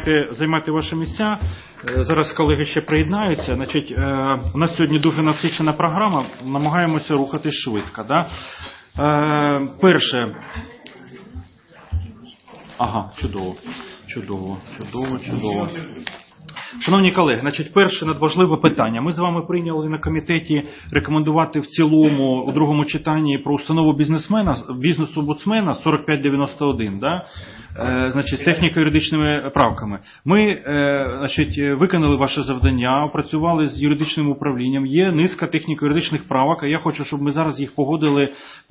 займайте ваші місця. Зараз колеги ще приєднаються. Значить, у нас сьогодні дуже насичена програма, намагаємося рухатись швидко. Да? Перше. Ага, чудово. Шановні колеги, значить, перше надважливе питання. Ми з вами прийняли на комітеті рекомендувати в цілому у другому читанні про установу бізнес-омбудсмена 4591, да? Значить, з техніко-юридичними правками. Ми, значить, виконали ваше завдання, опрацювали з юридичним управлінням. Є низка техніко-юридичних правок, а я хочу, щоб ми зараз їх погодили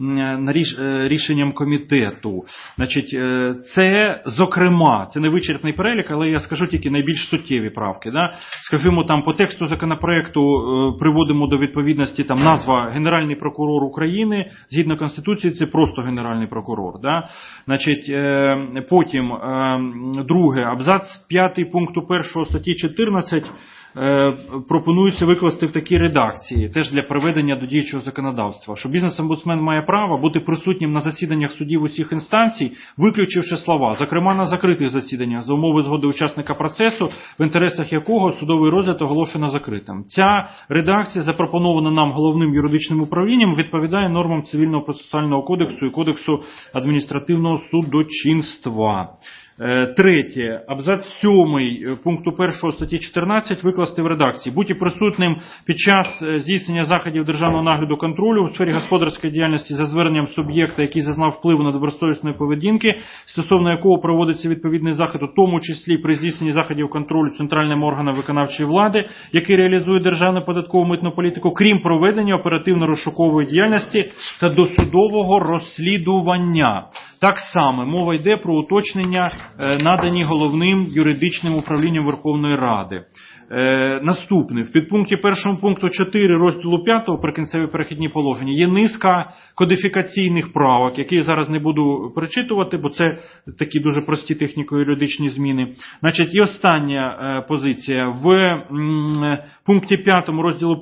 рішенням комітету. Значить, це, зокрема, це не вичерпний перелік, але я скажу тільки найбільш суттєві правки. Да? Скажімо, там по тексту законопроекту приводимо до відповідності там назва Генеральний прокурор України, згідно Конституції це просто Генеральний прокурор. Да? Значить, потім, друге, абзац 5 пункту 1 статті 14 пропонується викласти в такій редакції, теж для приведення до діючого законодавства, що бізнес-омбудсмен має право бути присутнім на засіданнях судів усіх інстанцій, виключивши слова, зокрема на закритих засіданнях, за умови згоди учасника процесу, в інтересах якого судовий розгляд оголошено закритим. Ця редакція, запропонована нам головним юридичним управлінням, відповідає нормам Цивільного процесуального кодексу і Кодексу адміністративного судочинства. Третє. Абзац 7 пункту 1 статті 14 викласти в редакції. Бути присутнім під час здійснення заходів державного нагляду контролю у сфері господарської діяльності за зверненням суб'єкта, який зазнав впливу на добросовісної поведінки, стосовно якого проводиться відповідний захід, у тому числі при здійсненні заходів контролю центральним органом виконавчої влади, який реалізує державну податкову митну політику, крім проведення оперативно-розшукової діяльності та досудового розслідування. Так само мова йде про уточнення, надані головним юридичним управлінням Верховної Ради. Наступне. В підпункті 1 пункту 4 розділу 5 «Прикінцеві перехідні положення» є низка кодифікаційних правок, які я зараз не буду перечитувати, бо це такі дуже прості техніко-юридичні зміни. Значить, і остання позиція. В пункті 5 розділу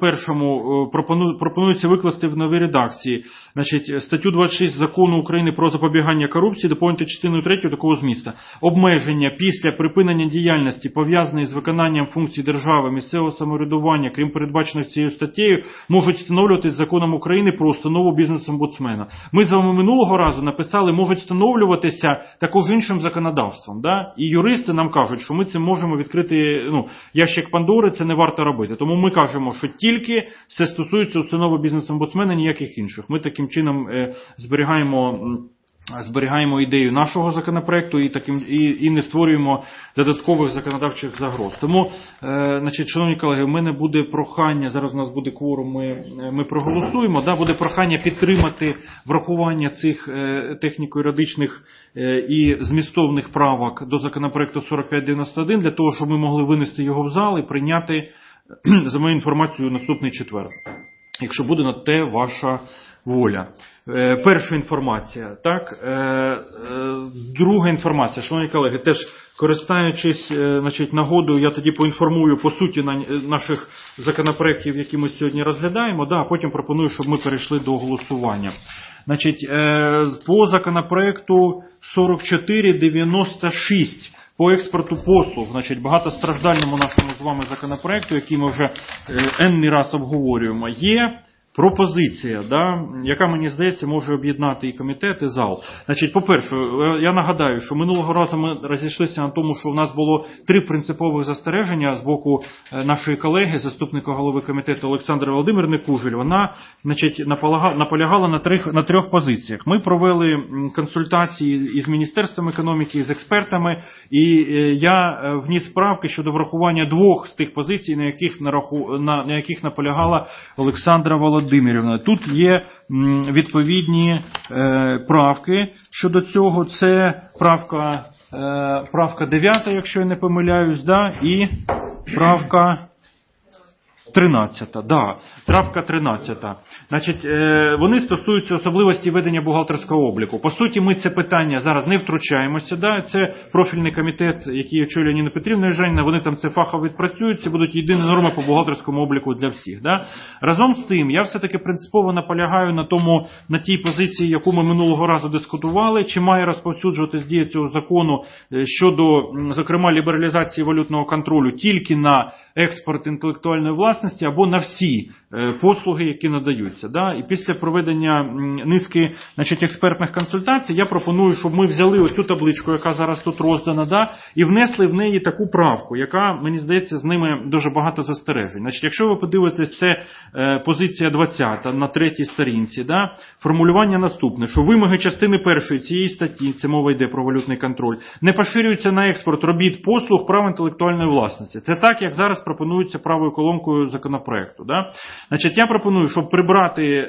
1 пропонується викласти в новій редакції. Значить, статтю 26 Закону України про запобігання корупції доповнити частиною 3 такого змісту. Обмеження після припинення діяльності, пов'язаної з виконанням функцій держави, місцевого самоврядування, крім передбачених цією статтею, можуть встановлюватись законом України про установу бізнес-омбудсмена. Ми з вами минулого разу написали, можуть встановлюватися також іншим законодавством. Да? І юристи нам кажуть, що ми цим можемо відкрити ящик Пандори, це не варто робити. Тому ми кажемо, що тільки все стосується установи бізнес-омбудсмена, ніяких інших. Ми таким чином зберігаємо ідею нашого законопроекту і не створюємо додаткових законодавчих загроз. Тому, значить, шановні колеги, в мене буде прохання, зараз у нас буде кворум, ми проголосуємо, да, буде прохання підтримати врахування цих техніко-юридичних і змістовних правок до законопроекту 4591, для того, щоб ми могли винести його в зал і прийняти, за мою інформацію, наступний четвер, якщо буде на те ваша воля. Перша інформація. Так? Друга інформація. Шановні колеги, теж користуючись, значить, нагодою, я тоді поінформую по суті наших законопроєктів, які ми сьогодні розглядаємо, да, а потім пропоную, щоб ми перейшли до голосування. Значить, по законопроекту 4496 по експорту послуг, значить, багатостраждальному нашому з вами законопроекту, який ми вже енний раз обговорюємо, є пропозиція, да, яка, мені здається, може об'єднати і комітет, і зал. Значить, по-перше, я нагадаю, що минулого разу ми розійшлися на тому, що у нас було 3 принципових застереження з боку нашої колеги, заступника голови комітету Олександри Володимирівни Кужель. Вона, значить, наполягала на 3 позиціях. Ми провели консультації із Міністерством економіки, і з експертами, і я вніс правки щодо врахування 2 з тих позицій, на яких наполягала Олександра Володимирівна. Тут є відповідні правки щодо цього. Це правка 9, якщо я не помиляюсь, да, і правка 13-та, да. Правка 13-та. Значить, вони стосуються особливості ведення бухгалтерського обліку. По суті, ми це питання зараз не втручаємося. Да? Це профільний комітет, який очолює Ніна Петрівна Южаніна, вони там це фахово відпрацюють, це будуть єдині норми по бухгалтерському обліку для всіх. Да? Разом з тим, я все-таки принципово наполягаю на тій позиції, яку ми минулого разу дискутували, чи має розповсюджуватись дія цього закону щодо, зокрема, лібералізації валютного контролю тільки на експорт інтелектуальної власності або на всі послуги, які надаються. Да? І після проведення низки, значить, експертних консультацій я пропоную, щоб ми взяли ось цю табличку, яка зараз тут роздана, да? І внесли в неї таку правку, яка, мені здається, з ними дуже багато застережень. Значить, якщо ви подивитесь, це позиція 20 на 3-й сторінці, да? Формулювання наступне, що вимоги частини 1 цієї статті, це мова йде про валютний контроль, не поширюються на експорт робіт, послуг, прав інтелектуальної власності. Це так, як зараз пропонується правою колонкою законопроекту. Да? Значить, я пропоную, щоб прибрати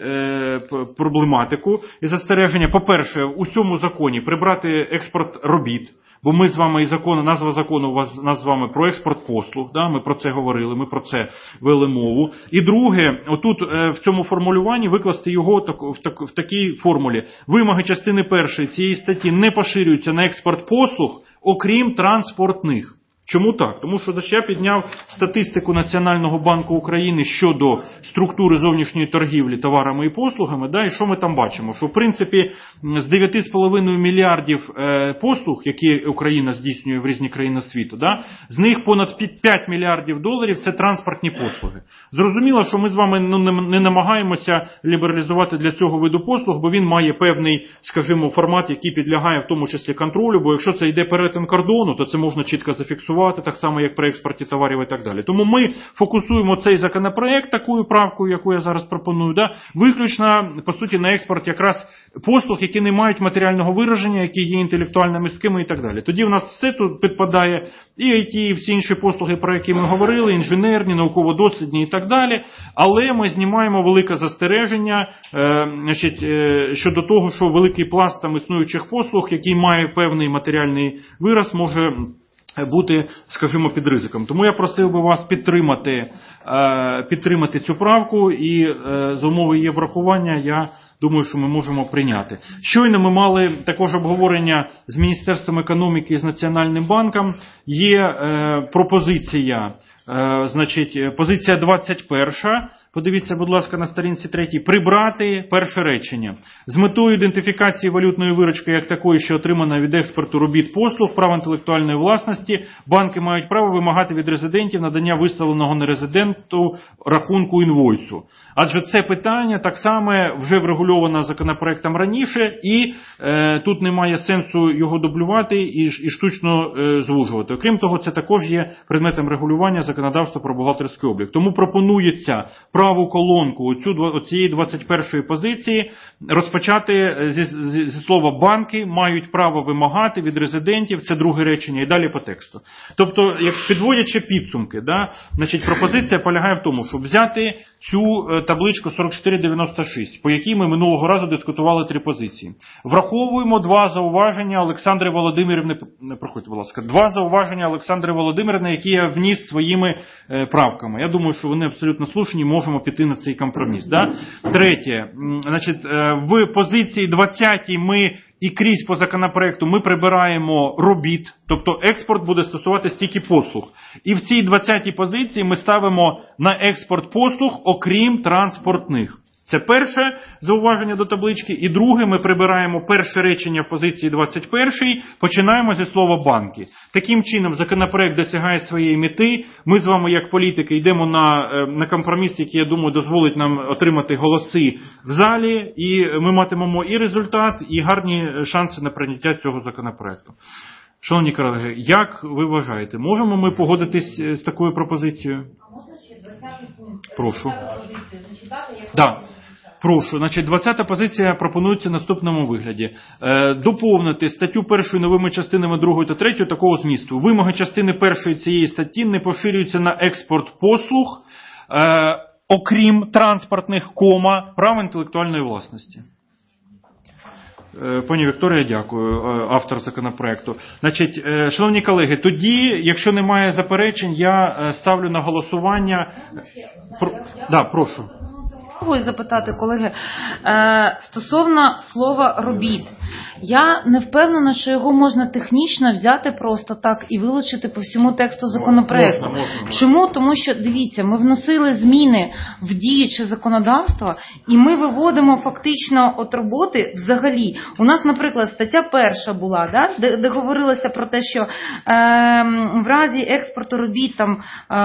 проблематику і застереження, по-перше, у цьому законі прибрати експорт робіт, бо ми з вами, і назва закону у нас з вами про експорт послуг, да? Ми про це говорили, ми про це вели мову. І друге, отут в цьому формулюванні викласти його в такій формулі. Вимоги частини 1 цієї статті не поширюються на експорт послуг, окрім транспортних. Чому так? Тому що я підняв статистику Національного банку України щодо структури зовнішньої торгівлі товарами і послугами, да, і що ми там бачимо? Що, в принципі, з 9,5 мільярдів послуг, які Україна здійснює в різні країни світу, да, з них понад 5 мільярдів доларів – це транспортні послуги. Зрозуміло, що ми з вами не намагаємося лібералізувати для цього виду послуг, бо він має певний, скажімо, формат, який підлягає в тому числі контролю, бо якщо це йде перетин кордону, то це можна чітко зафіксувати, так само, як при експорті товарів і так далі. Тому ми фокусуємо цей законопроект такою правкою, яку я зараз пропоную, да, виключно, по суті, на експорт якраз послуг, які не мають матеріального вираження, які є інтелектуально міськими і так далі. Тоді в нас все тут підпадає, і IT, і всі інші послуги, про які ми говорили, інженерні, науково-дослідні і так далі, але ми знімаємо велике застереження щодо того, що великий пласт там існуючих послуг, який має певний матеріальний вираз, може бути, скажімо, під ризиком. Тому я просив би вас підтримати цю правку, і за умови її врахування я думаю, що ми можемо прийняти. Щойно ми мали також обговорення з Міністерством економіки і з Національним банком. Є пропозиція, значить, позиція 21, подивіться, будь ласка, на сторінці 3, прибрати перше речення. З метою ідентифікації валютної виручки як такої, що отримана від експорту робіт послуг, прав інтелектуальної власності, банки мають право вимагати від резидентів надання виставленого нерезиденту рахунку інвойсу. Адже це питання так само вже врегульовано законопроектом раніше, і тут немає сенсу його дублювати і штучно звужувати. Окрім того, це також є предметом регулювання законодавства про бухгалтерський облік. Тому пропонується праву колонку цієї 21-ї позиції розпочати зі слова «банки мають право вимагати від резидентів», це друге речення, і далі по тексту. Тобто, як підводячи підсумки, да, значить, пропозиція полягає в тому, щоб взяти цю табличку 4496, по якій ми минулого разу дискутували 3 позиції. Враховуємо 2 зауваження Олександри Володимирівни, проходьте, будь ласка, 2 зауваження Олександри Володимирівни, які я вніс своїми правками. Я думаю, що вони абсолютно слушні, можемо піти на цей компроміс. Да? Третє, значить, в позиції 20 ми і крізь по законопроекту ми прибираємо робіт, тобто експорт буде стосуватися тільки послуг. І в цій 20-й позиції ми ставимо на експорт послуг, окрім транспортних. Це перше зауваження до таблички. І друге, ми прибираємо перше речення в позиції 21, починаємо зі слова «банки». Таким чином, законопроект досягає своєї мети. Ми з вами, як політики, йдемо на компроміс, який, я думаю, дозволить нам отримати голоси в залі. І ми матимемо і результат, і гарні шанси на прийняття цього законопроекту. Шановні колеги, як ви вважаєте, можемо ми погодитись з такою пропозицією? А можна ще 20-й пункт? Прошу. 20-ту позицію зачитати? Да. Прошу. Значить, 20-та позиція пропонується в наступному вигляді. Доповнити статтю 1 новими частинами 2 та 3 такого змісту. Вимоги частини 1 цієї статті не поширюються на експорт послуг, окрім транспортних, прав інтелектуальної власності. Пані Вікторія, дякую, автор законопроекту. Значить, шановні колеги, тоді, якщо немає заперечень, я ставлю на голосування. Прошу. І запитати, колеги, стосовно слова «робіт». Я не впевнена, що його можна технічно взяти просто так і вилучити по всьому тексту законопроекту. Можна. Чому? Тому що, дивіться, ми вносили зміни в діюче законодавство, і ми виводимо фактично от роботи взагалі. У нас, наприклад, стаття 1 була, да, де говорилося про те, що в разі експорту робіт там,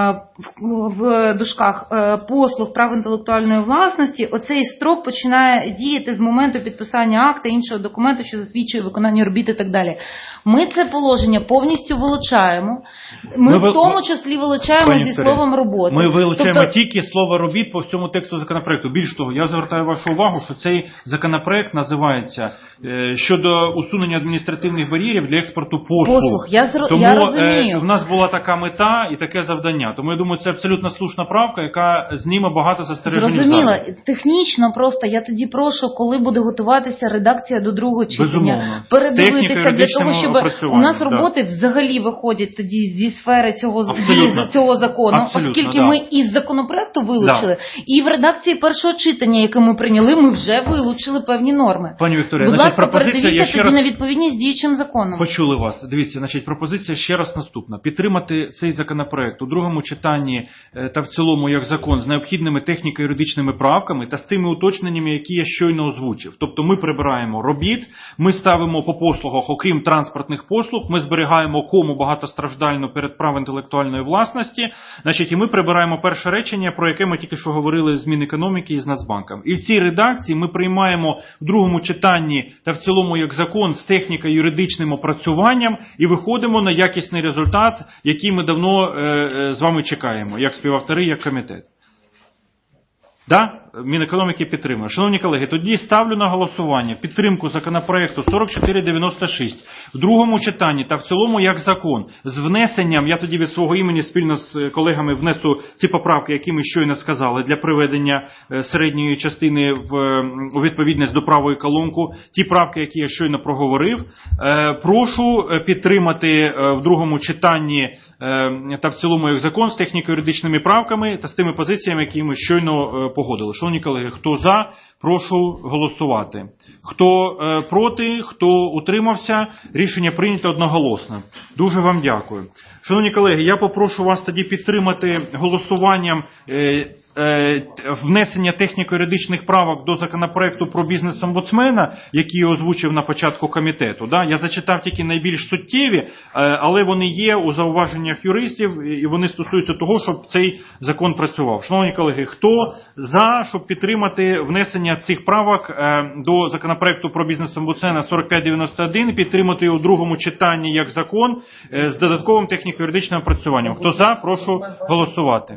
в дужках послуг прав інтелектуальної власності, оцей строк починає діяти з моменту підписання акта, іншого документу, що засвідчує виконання робіт і так далі. Ми це положення повністю вилучаємо. Ми в тому числі вилучаємо зі словом «роботи». Ми вилучаємо тільки слово «робіт» по всьому тексту законопроекту. Більш того, я звертаю вашу увагу, що цей законопроект називається щодо усунення адміністративних бар'єрів для експорту послуг. Тому я розумію. В нас була така мета і таке завдання. Тому я думаю, це абсолютно слушна правка, яка зніме багато застережень. Зрозуміло. Технічно просто я тоді прошу, коли буде готуватися редакція до другого читання, передивитися для того, щоб у нас роботи взагалі виходять тоді зі сфери цього закону, оскільки ми із законопроекту вилучили, і в редакції першого читання, яке ми прийняли, ми вже вилучили певні норми. Пані Вікторія, будь ласка, передивіться тоді на відповідність діючим законом. Почули вас. Дивіться, значить, пропозиція ще раз наступна. Підтримати цей законопроект у другому читанні та в цілому як закон з необхідними техніко-юридичними правками та з тими уточненнями, які я щойно озвучив. Тобто ми прибираємо робіт, ми ставимо по послугах, окрім транспортних послуг, ми зберігаємо кому багатостраждальну перед прав інтелектуальної власності, значить, і ми прибираємо перше речення, про яке ми тільки що говорили з Мінекономіки і з Нацбанком. І в цій редакції ми приймаємо в другому читанні та в цілому як закон з техніко-юридичним опрацюванням і виходимо на якісний результат, який ми давно з вами чекаємо, як співавтори, як комітет. Да? Мінекономіки підтримує. Шановні колеги, тоді ставлю на голосування підтримку законопроекту 4496 в другому читанні та в цілому як закон з внесенням, я тоді від свого імені спільно з колегами внесу ці поправки, які ми щойно сказали, для приведення середньої частини у відповідність до правої колонки, ті правки, які я щойно проговорив. Прошу підтримати в другому читанні та в цілому як закон з техніко-юридичними правками та з тими позиціями, які ми щойно погодили. Шановні колеги, хто за, прошу голосувати. Хто проти, хто утримався, рішення прийнято одноголосно. Дуже вам дякую. Шановні колеги, я попрошу вас тоді підтримати голосуванням внесення техніко-юридичних правок до законопроекту про бізнес-омбудсмена, який я озвучив на початку комітету. Да? Я зачитав тільки найбільш суттєві, але вони є у зауваженнях юристів, і вони стосуються того, щоб цей закон працював. Шановні колеги, хто за, щоб підтримати внесення цих правок до законопроекту про бізнес-омбудсмена 4591, підтримати його у другому читанні як закон з додатковим техніко-юридичним опрацюванням. Хто за, прошу голосувати.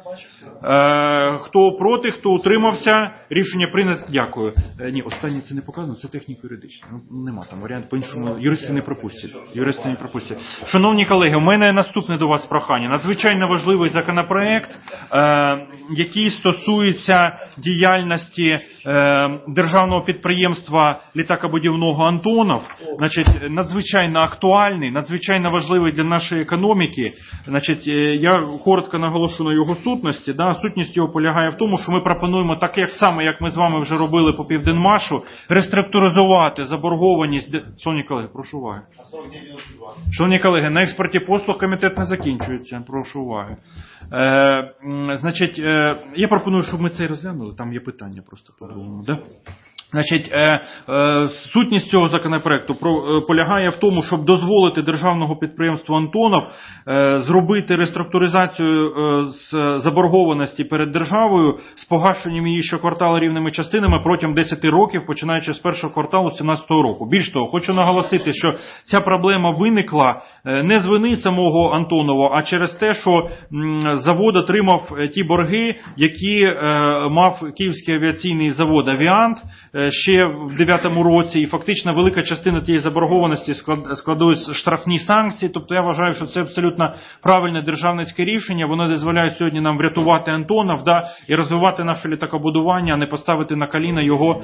Хто проти, хто утримався, рішення прийнято. Дякую. Ні, останнє це не показано, це техніко-юридичне. Нема там варіант, по-іншому юристи не пропустять. Шановні колеги, у мене наступне до вас прохання. Надзвичайно важливий законопроект, який стосується діяльності державного підприємства літакобудівного «Антонов». Значить, надзвичайно актуальний, надзвичайно важливий для нашої економіки. Значить, я коротко наголошу на його сутності. Да? Сутність його полягає в тому, що ми пропонуємо, так як саме, як ми з вами вже робили по Південмашу, реструктуризувати заборгованість. Шановні колеги, прошу уваги. Шановні колеги, на експорті послуг комітет не закінчується. Прошу уваги. Значить, я пропоную, щоб ми це розглянули. Там є питання просто по-другому. Да? Значить, сутність цього законопроекту полягає в тому, щоб дозволити державному підприємству «Антонов» зробити реструктуризацію з заборгованості перед державою з погашенням її щокварталу рівними частинами протягом 10 років, починаючи з першого кварталу 2017 року. Більш того, хочу наголосити, що ця проблема виникла не з вини самого «Антонова», а через те, що завод отримав ті борги, які мав Київський авіаційний завод «Авіант», ще в 2009 році, і фактично велика частина тієї заборгованості складуть штрафні санкції. Тобто я вважаю, що це абсолютно правильне державницьке рішення. Воно дозволяє сьогодні нам врятувати Антонов, і розвивати наше літакобудування, а не поставити на коліна його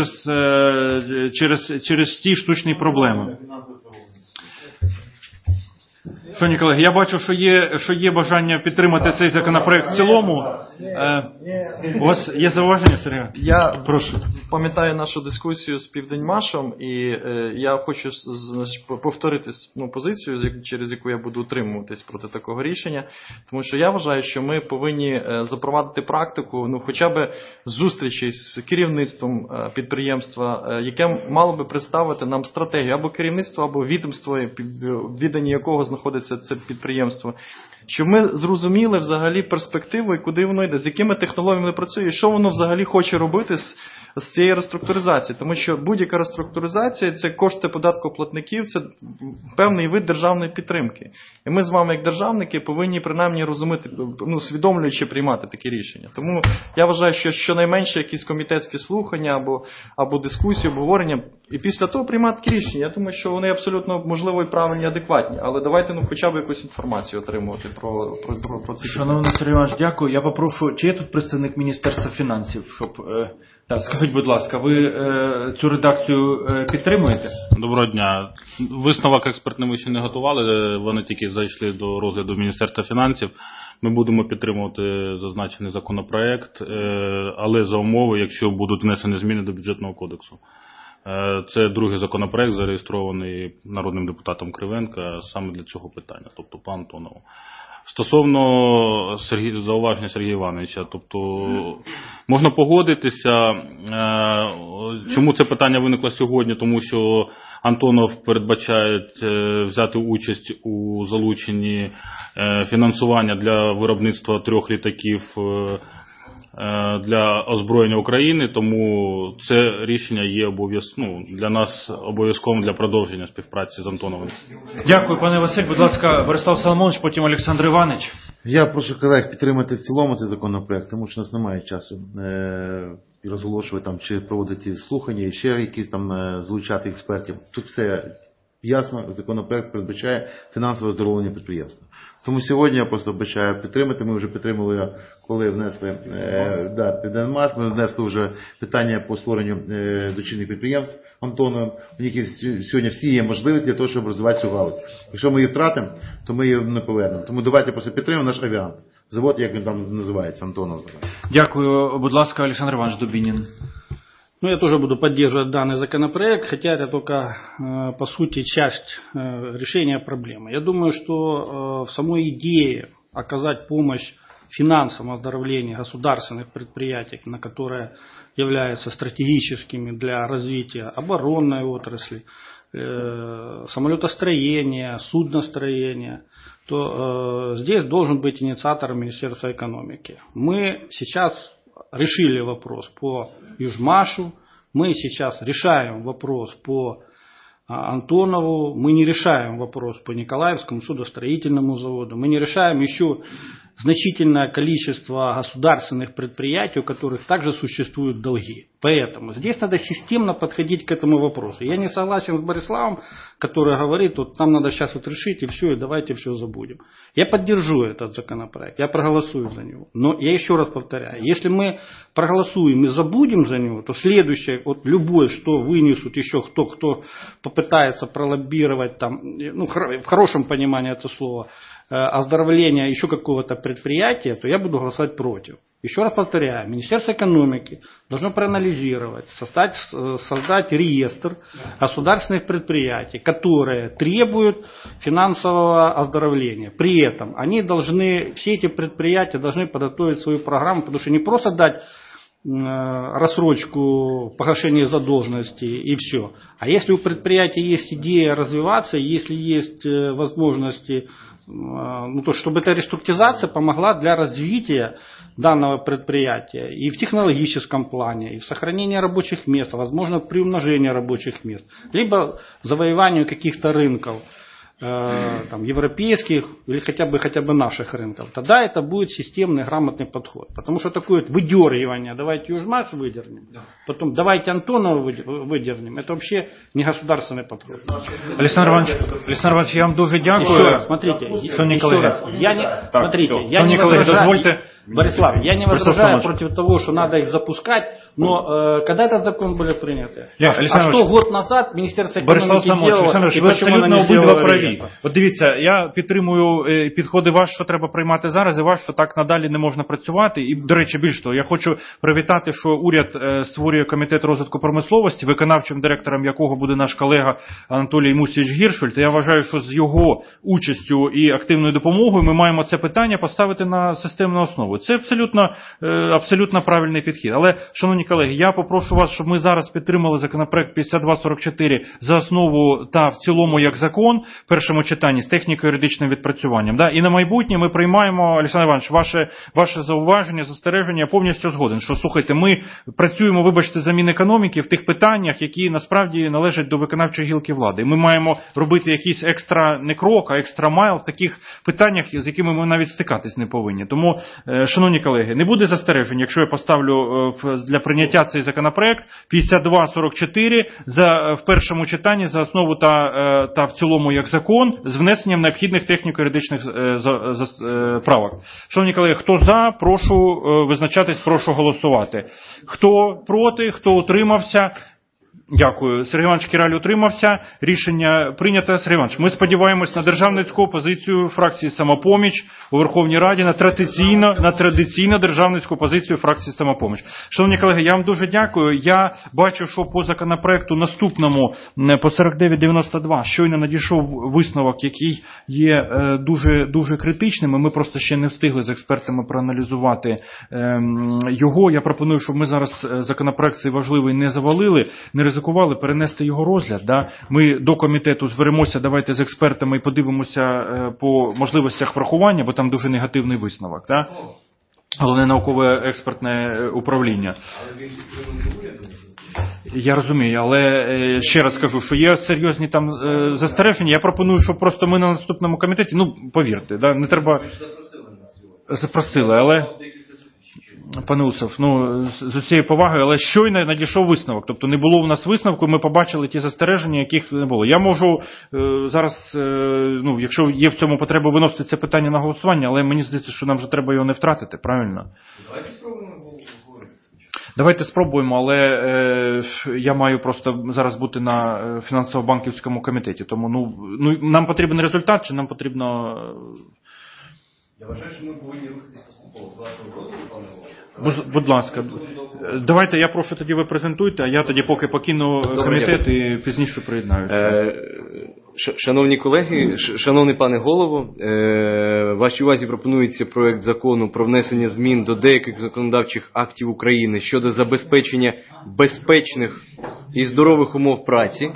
через ті штучні проблеми. Шановні колеги, я бачу, що є бажання підтримати цей законопроект в цілому. У вас є зауваження, Сергій? Я прошу. Пам'ятаю нашу дискусію з Південмашем, і я хочу повторити позицію, через яку я буду утримуватись проти такого рішення, тому що я вважаю, що ми повинні запровадити практику, хоча б зустрічі з керівництвом підприємства, яке мало би представити нам стратегію або керівництво, або відомство, в відданні якого знаходиться це підприємство, щоб ми зрозуміли взагалі перспективу і куди воно йде, з якими технологіями працює, і що воно взагалі хоче робити з цієї реструктуризації. Тому що будь-яка реструктуризація – це кошти податкоплатників, це певний вид державної підтримки. І ми з вами, як державники, повинні принаймні розуміти, усвідомлюючи приймати такі рішення. Тому я вважаю, що щонайменше якісь комітетські слухання або дискусії, обговорення, і після того приймати такі рішення. Я думаю, що вони абсолютно можливо і правильні, і адекватні. Але давайте хоча б якусь інформацію отримувати про ці. Шановний Сергій Іванович, дякую. Я попрошу, чи є тут представник Міністерства фінансів, щоб... Так, скажіть, будь ласка, ви цю редакцію підтримуєте? Доброго дня. Висновок експертний ми ще не готували, вони тільки зайшли до розгляду Міністерства фінансів. Ми будемо підтримувати зазначений законопроект, але за умови, якщо будуть внесені зміни до бюджетного кодексу. Це другий законопроект, зареєстрований народним депутатом Кривенка саме для цього питання, тобто по Антонову. Стосовно зауваження Сергія Івановича, тобто можна погодитися, чому це питання виникло сьогодні, тому що Антонов передбачає взяти участь у залученні фінансування для виробництва 3 літаків для озброєння України, тому це рішення є для нас обов'язковим для продовження співпраці з Антоновим. Дякую, пане Василь. Будь ласка, Борислав Соломонович, потім Олександр Іванович. Я прошу колег підтримати в цілому цей законопроект, тому що у нас немає часу розголошувати чи проводити слухання, і ще якісь залучати експертів. Тут все ясно, законопроект передбачає фінансове оздоровлення підприємства. Тому сьогодні я просто обіцяю підтримати. Ми вже підтримали, коли внесли Південмаш, ми внесли вже питання по створенню дочірніх підприємств Антоновим. У них сьогодні всі є можливості для того, щоб розвивати цю галузь. Якщо ми її втратимо, то ми її не повернемо. Тому давайте просто підтримаємо наш авіант. Завод, як він там називається, Антонов. Дякую. Будь ласка, Олександр Іванович Дубінін. Я тоже буду поддерживать данный законопроект, хотя это только, по сути, часть решения проблемы. Я думаю, что в самой идее оказать помощь финансовому оздоровлению государственных предприятий, на которые являются стратегическими для развития оборонной отрасли, самолетостроения, судностроения, то здесь должен быть инициатор Министерства экономики. Мы сейчас решили вопрос по Южмашу, мы сейчас решаем вопрос по Антонову, мы не решаем вопрос по Николаевскому судостроительному заводу, мы не решаем еще значительное количество государственных предприятий, у которых также существуют долги. Поэтому здесь надо системно подходить к этому вопросу. Я не согласен с Бориславом, который говорит, нам надо сейчас решить и все, и давайте все забудем. Я поддержу этот законопроект, я проголосую за него. Но я еще раз повторяю, если мы проголосуем и забудем за него, то следующее, любое, что вынесут еще кто попытается пролоббировать в хорошем понимании это слова, оздоровления еще какого-то предприятия, то я буду голосовать против. Еще раз повторяю, Министерство экономики должно проанализировать, создать реестр государственных предприятий, которые требуют финансового оздоровления. При этом все эти предприятия должны подготовить свою программу, потому что не просто дать рассрочку погашения задолженности и все. А если у предприятия есть идея развиваться, если есть возможности, то чтобы эта реструктуризация помогла для развития данного предприятия и в технологическом плане, и в сохранении рабочих мест, возможно, при умножении рабочих мест, либо завоеванию каких-то рынков. там, европейских или хотя бы наших рынков, тогда это будет системный грамотный подход. Потому что такое вот выдергивание, давайте Южмаш выдернем, потом давайте Антонова выдернем, это вообще не государственный подход. Олександр Іванович, я вам дуже дякую. Еще раз, смотрите, Шановні еще колеги. раз, я Шановні не колеги, возражаю, дозвольте. Борислав, я не Борислав возражаю Иванович. против того, что надо их запускать, но когда этот закон были приняты? Александр А что год назад Министерство Борислав экономики Самович, делало, Олександр, и ви почему оно абсолютно не обидва сделало праві. реестр? От дивіться, я підтримую підходи ваш, що треба приймати зараз, і ваш, що так надалі не можна працювати. І, до речі, більш того, я хочу привітати, що уряд створює комітет розвитку промисловості, виконавчим директором якого буде наш колега Анатолій Мусійович Гіршфельд. Я вважаю, що з його участю і активною допомогою ми маємо це питання поставити на системну основу. Це абсолютно правильний підхід. Але, шановні колеги, я попрошу вас, щоб ми зараз підтримали законопроект 5244 за основу та в цілому як закон в першому читанні з техніко-юридичним відпрацюванням. Да? І на майбутнє ми приймаємо, Олександр Іванович, ваше зауваження, застереження, я повністю згоден, що, слухайте, ми працюємо, вибачте, за Мінекономіки в тих питаннях, які насправді належать до виконавчої гілки влади. І ми маємо робити якийсь екстра, не крок, а екстра майл в таких питаннях, з якими ми навіть стикатись не повинні. Тому, шановні колеги, не буде застережень, якщо я поставлю для прийняття цей законопроект 5244 в першому читанні за основу та в цілому як закон з внесенням необхідних техніко-юридичних правок. Шановні колеги, хто за, прошу визначатись, прошу голосувати. Хто проти, хто утримався? Дякую. Сергій Іванович Кіраль утримався. Рішення прийнято. Сергій Іванович, ми сподіваємось на державницьку позицію фракції «Самопоміч» у Верховній Раді, на традиційну державницьку позицію фракції «Самопоміч». Шановні колеги, я вам дуже дякую. Я бачу, що по законопроекту наступному, по 4992, щойно надійшов висновок, який є дуже критичним, і ми просто ще не встигли з експертами проаналізувати його. Я пропоную, щоб ми зараз законопроект цей важливий не завалили, не ризикували перенести його розгляд. Да? Ми до комітету зберемося, давайте з експертами і подивимося по можливостях врахування, бо там дуже негативний висновок. Да? Головне науково-експертне управління. Я розумію, але ще раз кажу, що є серйозні там застереження. Я пропоную, щоб просто ми на наступному комітеті, повірте, да? Не треба... Запросили, але... Пане Усов, з усією повагою, але щойно надійшов висновок. Тобто не було у нас висновку, ми побачили ті застереження, яких не було. Я можу зараз, якщо є в цьому потреба, виносити це питання на голосування, але мені здається, що нам вже треба його не втратити, правильно? Давайте спробуємо говорити. Давайте спробуємо, але я маю просто зараз бути на фінансово-банківському комітеті. Тому нам потрібен результат, чи нам потрібно... Я вважаю, що ми повинні рухатись поступово. З вашого дозволу, пане Голово. Будь ласка, давайте я прошу тоді ви презентуйте, а я тоді поки покину комітет і пізніше приєднаюся. Шановні колеги, шановний пане голово, вашій увазі пропонується проект закону про внесення змін до деяких законодавчих актів України щодо забезпечення безпечних і здорових умов праці.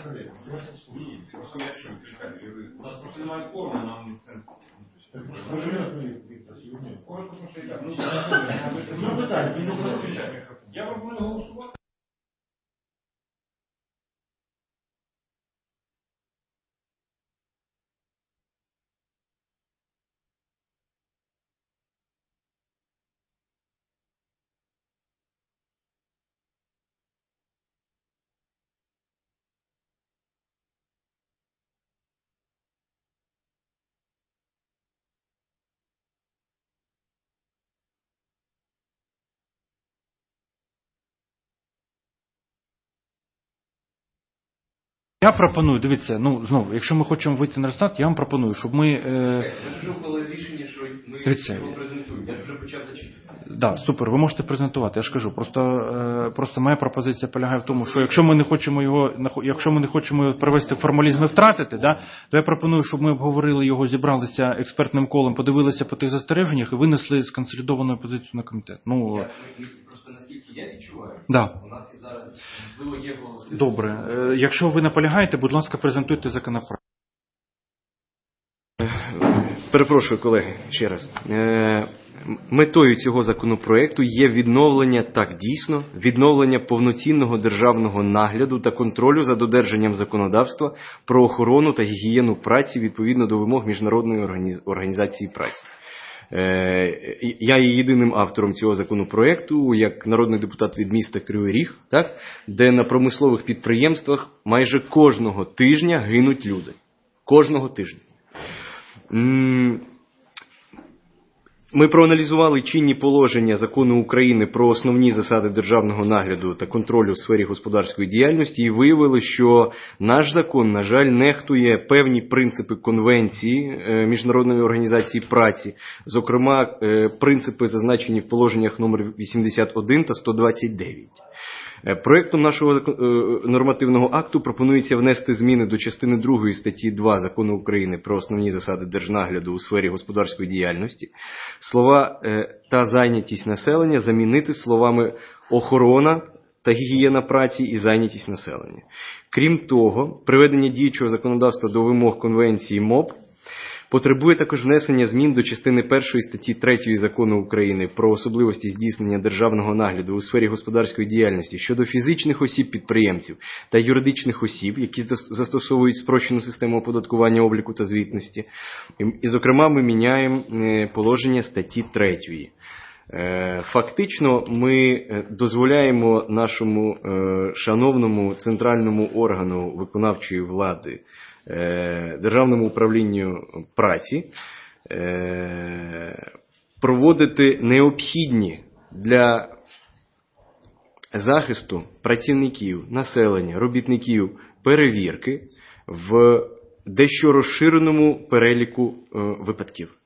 Я пропоную, дивіться, знову, якщо ми хочемо вийти на результат, я вам пропоную, щоб ми... Ви вже ухвалили рішення, що ми його презентуємо. Я ж вже почав зачитувати. Да, супер, ви можете презентувати, я ж кажу. Просто моя пропозиція полягає в тому, що якщо ми не хочемо його привести в формалізм і втратити, да, то я пропоную, щоб ми обговорили його, зібралися експертним колом, подивилися по тих застереженнях і винесли сконсолідовану позицію на комітет. Просто наскільки я відчуваю, да. У нас і зараз, можливо, є голоси. Добре. Якщо ви наполягаєте, будь ласка, презентуйте законопроект. Перепрошую, колеги, ще раз. Метою цього законопроекту є відновлення, так дійсно, відновлення повноцінного державного нагляду та контролю за додержанням законодавства про охорону та гігієну праці відповідно до вимог Міжнародної організації праці. Я є єдиним автором цього законопроекту, як народний депутат від міста Кривий Ріг, так, де на промислових підприємствах майже кожного тижня гинуть люди. Кожного тижня. Ми проаналізували чинні положення Закону України про основні засади державного нагляду та контролю в сфері господарської діяльності і виявили, що наш закон, на жаль, нехтує певні принципи Конвенції Міжнародної організації праці, зокрема, принципи, зазначені в положеннях номер 81 та 129. Проектом нашого нормативного акту пропонується внести зміни до частини 2 статті 2 Закону України про основні засади держнагляду у сфері господарської діяльності. Слова «та зайнятість населення» замінити словами «охорона та гігієна праці і зайнятість населення». Крім того, приведення діючого законодавства до вимог Конвенції МОП потребує також внесення змін до частини 1 статті 3 Закону України про особливості здійснення державного нагляду у сфері господарської діяльності щодо фізичних осіб-підприємців та юридичних осіб, які застосовують спрощену систему оподаткування, обліку та звітності. І, зокрема, ми міняємо положення статті 3. Фактично, ми дозволяємо нашому шановному центральному органу виконавчої влади, Державному управлінню праці, проводити необхідні для захисту працівників, населення, робітників перевірки в дещо розширеному переліку випадків.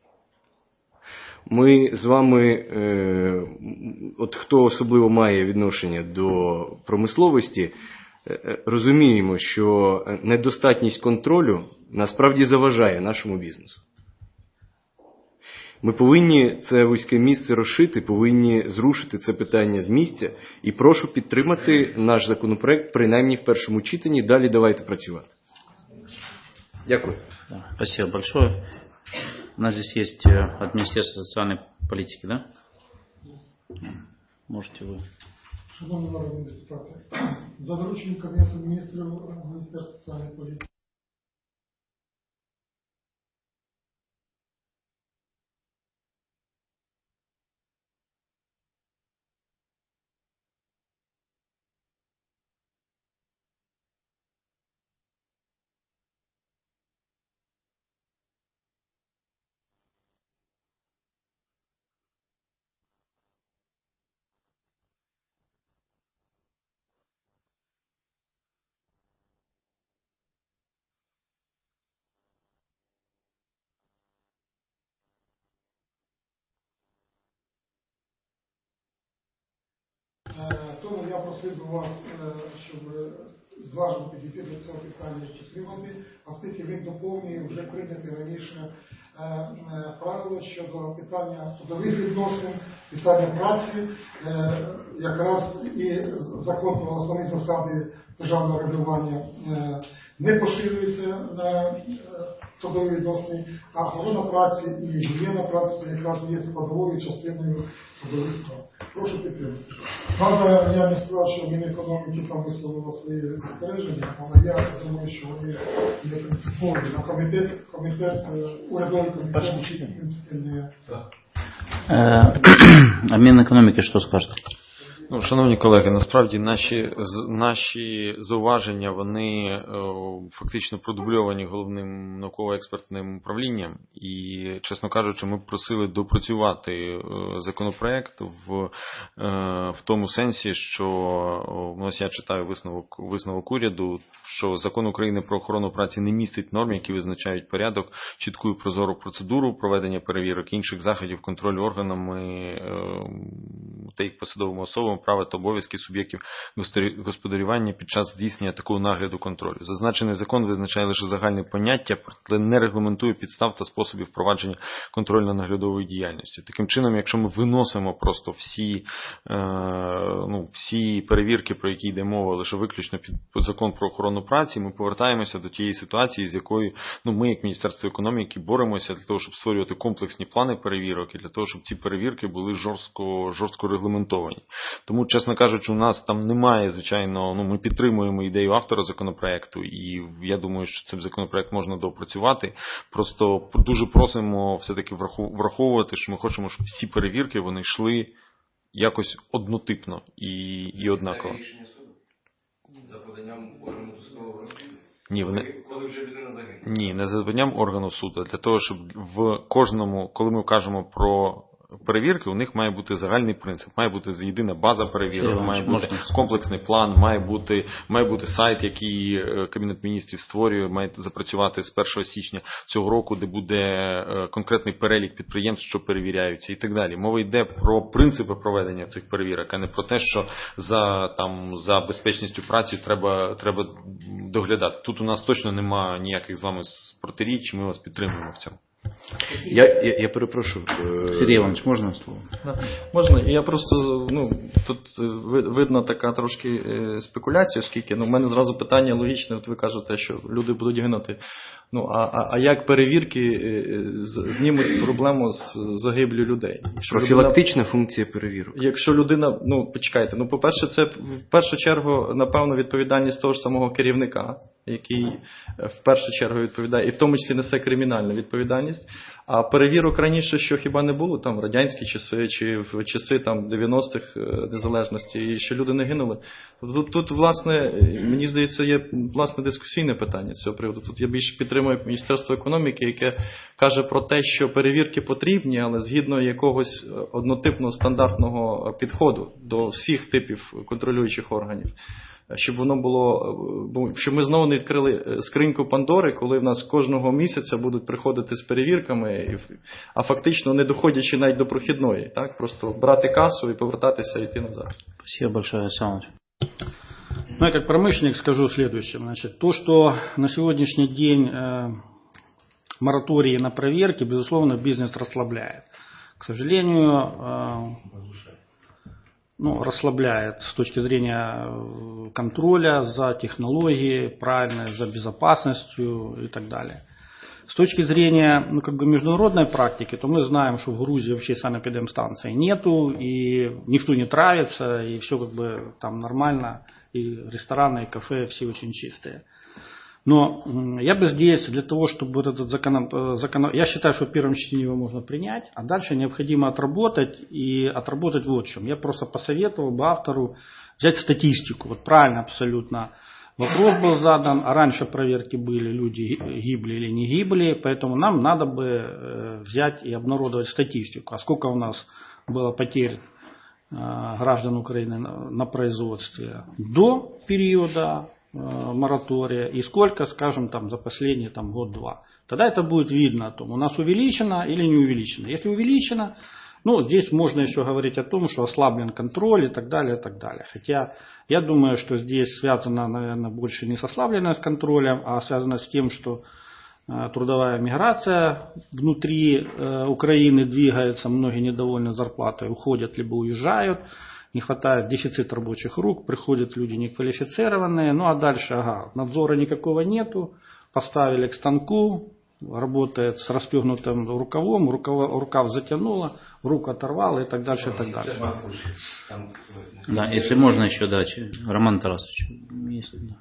Ми з вами, от хто особливо має відношення до промисловості, розуміємо, що недостатність контролю насправді заважає нашому бізнесу. Ми повинні це вузьке місце розшити, повинні зрушити це питання з місця. І прошу підтримати наш законопроект, принаймні в першому читанні. Далі давайте працювати. Дякую. Спасибо большое. У нас здесь есть от Министерства социальной политики, да? Можете вы. Шановні народні депутати, за дорученням Кабінету міністрів Міністерства соціальної політики тому я просив би вас, щоб зважно підійти до цього питання і підтримати, оскільки він доповнює вже прийняті раніше правила щодо питання трудових відносин, питання праці, якраз і закон про основні засади державного регулювання не поширюється на трудові відносини, а охорона праці і гігієна праці це якраз є складовою частиною трудових прав. Прошу підтримати. Правда, я не сказав, що Мінекономіки там висловило свої застереження, але я думаю, що вони є принципові. На комітет, урядовий комітет, в принципі, не... А Минэкономики что скажет? Ну, шановні колеги, насправді наші зауваження, вони фактично продубльовані Головним науково-експертним управлінням і, чесно кажучи, ми просили допрацювати законопроект в тому сенсі, що ось я читаю висновок уряду, що Закон України про охорону праці не містить норм, які визначають порядок, чітку і прозору процедуру проведення перевірок інших заходів контролю органами та їх посадовими особами права та обов'язки суб'єктів господарювання під час здійснення такого нагляду контролю. Зазначений закон визначає лише загальне поняття, проте не регламентує підстав та способів впровадження контрольно-наглядової діяльності. Таким чином, якщо ми виносимо просто всі перевірки, про які йде мова, лише виключно під закон про охорону праці, ми повертаємося до тієї ситуації, з якою ми, як Міністерство економіки, боремося для того, щоб створювати комплексні плани перевірок і для того, щоб ці перевірки були жорстко регламентовані. Тому, чесно кажучи, у нас там немає, звичайно, ми підтримуємо ідею автора законопроекту, і я думаю, що цей законопроект можна доопрацювати. Просто дуже просимо все-таки враховувати, що ми хочемо, щоб всі перевірки вони йшли якось однотипно і однаково. Це рішення суду? За поданням органу досудового розслідування? Ні, Коли вже людина загинула? Ні, не за поданням органу суду. Для того, щоб в кожному, коли ми кажемо про перевірки, у них має бути загальний принцип, має бути єдина база перевірок, має бути комплексний план, має бути сайт, який Кабінет Міністрів створює, має запрацювати з 1 січня цього року, де буде конкретний перелік підприємств, що перевіряються і так далі. Мова йде про принципи проведення цих перевірок, а не про те, що за безпечністю праці треба доглядати. Тут у нас точно немає ніяких з вами протиріч, ми вас підтримуємо в цьому. Я перепрошую. Сергій Іванович, можна слово? Можна. Я просто, тут видно така трошки спекуляція, оскільки, в мене зразу питання логічне, от ви кажете, що люди будуть гинути. А як перевірки знімуть проблему з загиблю людей? Профілактична функція перевірок. Якщо людина, почекайте, по-перше, це в першу чергу, напевно, відповідальність того ж самого керівника, який в першу чергу відповідає, і в тому числі несе кримінальну відповідальність. А перевірок раніше, що хіба не було, в радянські часи, чи в часи 90-х незалежності, і що люди не гинули. Тут, власне, мені здається, є, власне, дискусійне питання з цього приводу. Тут я більше підтримую Міністерство економіки, яке каже про те, що перевірки потрібні, але згідно якогось однотипного стандартного підходу до всіх типів контролюючих органів. Щоб воно було, щоб ми знову не відкрили скриньку Пандори, коли в нас кожного місяця будуть приходити з перевірками, а фактично не доходячи навіть до прохідної, так? Просто брати касу і повертатися і йти назад. Спасибо большое, Александр. Я как промышленник скажу следующее. Значит, то, что на сегодняшний день моратории на проверки, безусловно, бизнес расслабляет. К сожалению, расслабляет с точки зрения контроля за технологией, правильной, за безопасностью и так далее. С точки зрения международной практики, то мы знаем, что в Грузии вообще санэпидемстанции нету, и никто не травится, и все там нормально, и рестораны, и кафе все очень чистые. Но я бы здесь, для того, чтобы вот этот закон... Я считаю, что в первом чтении его можно принять, а дальше необходимо отработать, и отработать вот в чем. Я просто посоветовал бы автору взять статистику. Вот правильно абсолютно вопрос был задан, а раньше проверки были, люди гибли или не гибли, поэтому нам надо бы взять и обнародовать статистику. А сколько у нас было потерь граждан Украины на производстве до периода моратория и сколько, скажем, за последний год-два. Тогда это будет видно, у нас увеличено или не увеличено. Если увеличено, здесь можно еще говорить о том, что ослаблен контроль и так далее, и так далее. Хотя я думаю, что здесь связано, наверное, больше не с ослабленностью контролем, а связано с тем, что трудовая миграция внутри Украины двигается, многие недовольны зарплатой, уходят либо уезжают. Не хватает, дефицит рабочих рук, приходят люди неквалифицированные, а дальше, надзора никакого нету, поставили к станку, работает с расстегнутым рукавом, рукав затянуло, руку оторвало и так дальше, и так дальше. Да, если можно еще, Роман Тарасович, если...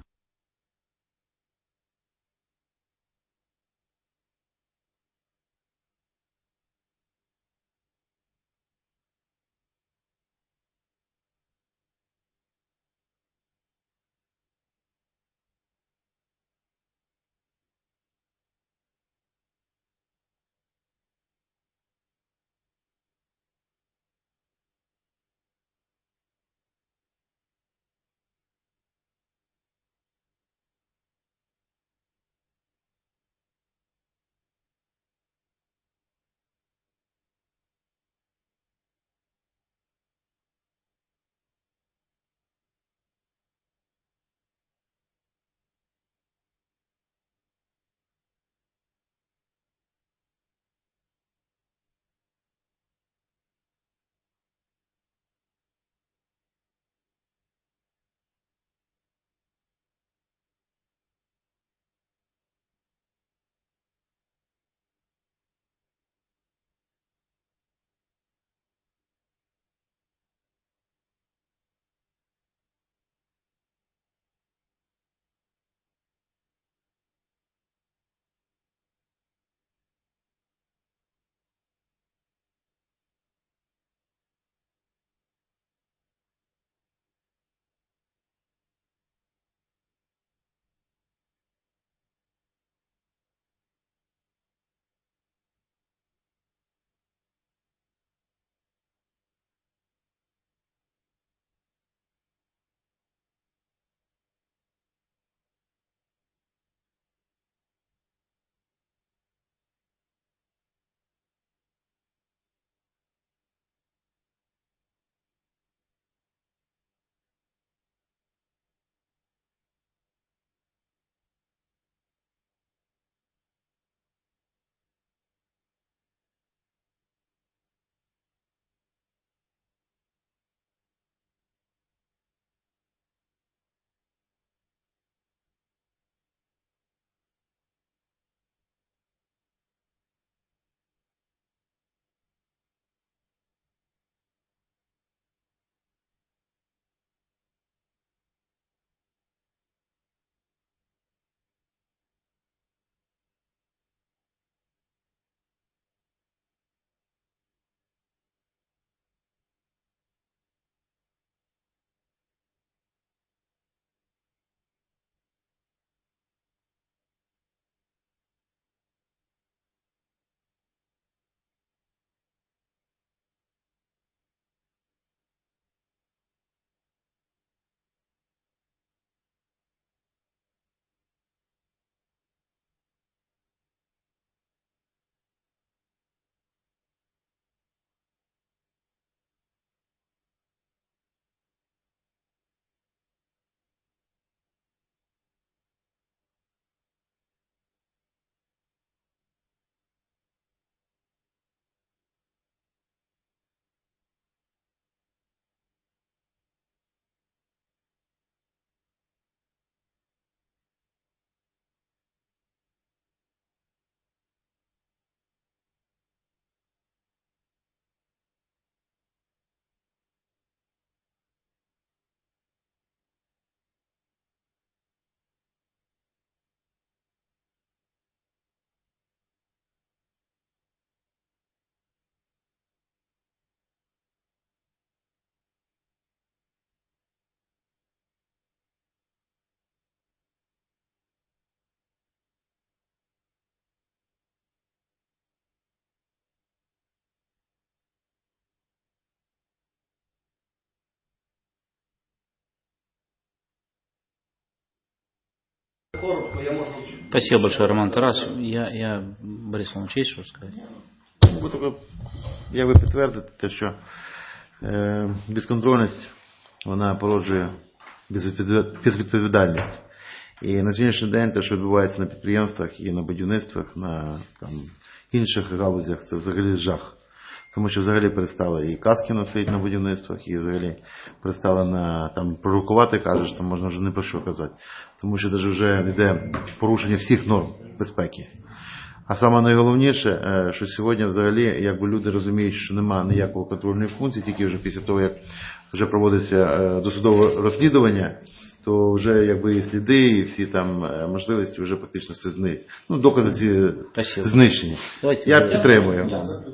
Коротко, я можу. Спасибо большое, Роман Тарасович. Я Борис Иванович, есть что сказать? Я би підтвердити те, що безконтрольність, вона породжує безвідповідальність. І на сьогоднішній день те, що відбувається на підприємствах і на будівництвах, на там, інших галузях, це взагалі жах. Тому що взагалі перестали і каски носити на будівництвах, і взагалі перестали на там пророкувати, кажеш, там можна вже не про що казати. Тому що навіть вже йде порушення всіх норм безпеки. А саме найголовніше, що сьогодні взагалі, якби люди розуміють, що немає ніякого контрольної функції, тільки вже після того, як вже проводиться досудове розслідування, то вже якби і сліди, і всі там можливості вже практично все докази ці знищені. Я підтримую.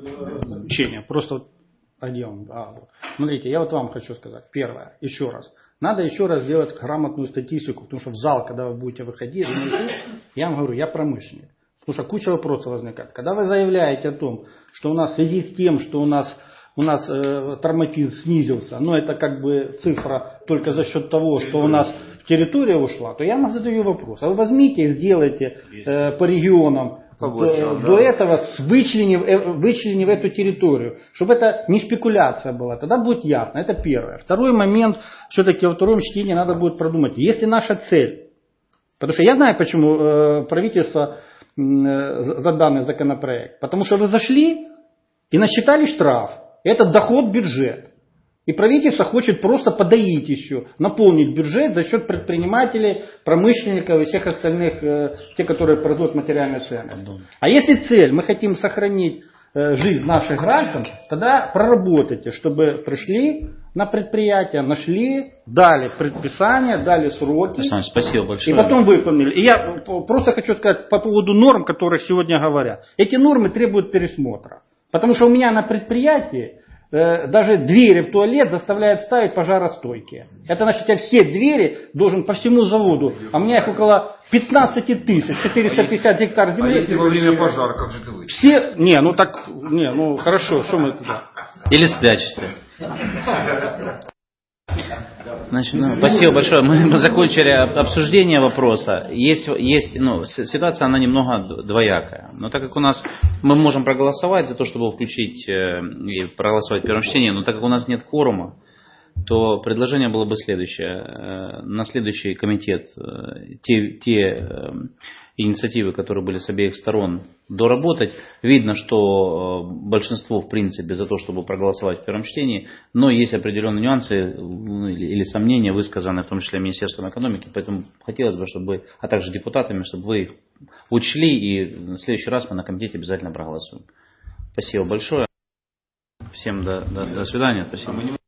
Просто пойдем. Смотрите, я вот вам хочу сказать. Первое, еще раз. Надо еще раз сделать грамотную статистику, потому что в зал, когда вы будете выходить, я вам говорю, я промышленник. Потому что куча вопросов возникает. Когда вы заявляете о том, что у нас в связи с тем, что у нас травматизм снизился, но это как бы цифра только за счет того, что у нас территория ушла, то я вам задаю вопрос. А вы возьмите и сделайте по регионам до этого, вычленив эту территорию, чтобы это не спекуляция была, тогда будет ясно. Это первое. Второй момент, все-таки во втором чтении надо будет продумать. Если наша цель, потому что я знаю, почему правительство за данный законопроект, потому что вы зашли и насчитали штраф, это доход в бюджет. И правительство хочет просто подоить еще, наполнить бюджет за счет предпринимателей, промышленников и всех остальных, те, которые производят материальную ценность. А если цель, мы хотим сохранить жизнь наших граждан, тогда проработайте, чтобы пришли на предприятие, нашли, дали предписания, дали сроки. Спасибо большое. И потом выполнили. И я просто хочу сказать по поводу норм, о которых сегодня говорят. Эти нормы требуют пересмотра. Потому что у меня на предприятии даже двери в туалет заставляют ставить пожаростойкие. Это значит, я все двери должен по всему заводу, а у меня их около 15 тысяч, 450 гектар земли. А если во время пожара, как же ты выйдешь? Все, хорошо, что мы туда? Или спрячешься. Значит, спасибо большое. Мы закончили обсуждение вопроса. Ситуация, она немного двоякая. Но так как мы можем проголосовать за то, чтобы включить и проголосовать в первом чтении, но так как у нас нет кворума, то предложение было бы следующее. На следующий комитет те инициативы, которые были с обеих сторон, доработать. Видно, что большинство, в принципе, за то, чтобы проголосовать в первом чтении, но есть определенные нюансы или сомнения, высказанные в том числе Министерством экономики, поэтому хотелось бы, чтобы, а также депутатами, чтобы вы их учли, и в следующий раз мы на комитете обязательно проголосуем. Спасибо большое. Всем до свидания. Спасибо.